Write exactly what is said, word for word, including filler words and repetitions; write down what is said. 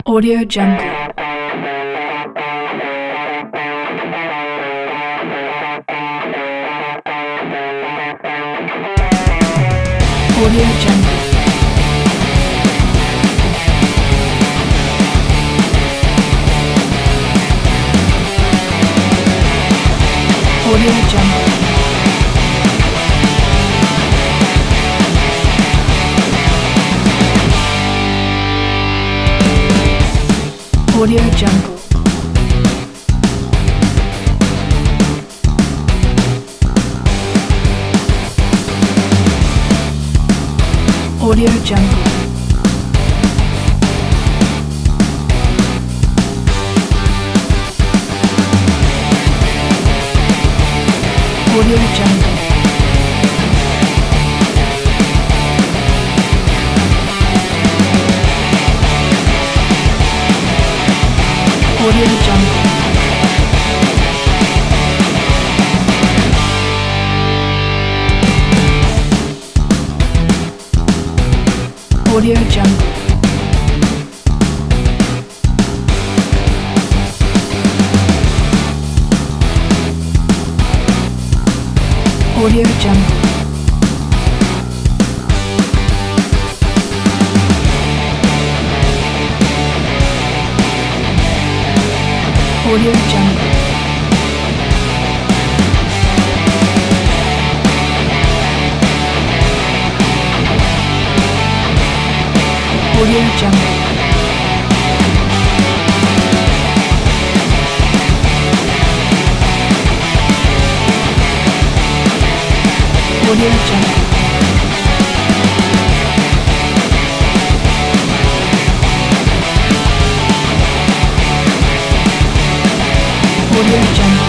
Audio Jungle. Audio Jungle. Audio Jungle. Audio Jungle. Audio Jungle. Audio Jungle. Audio Jungle. Audio Jungle. Audio Jungle. Audio Jungle. Audio Jungle. Audio Jungle. Audio Jungle.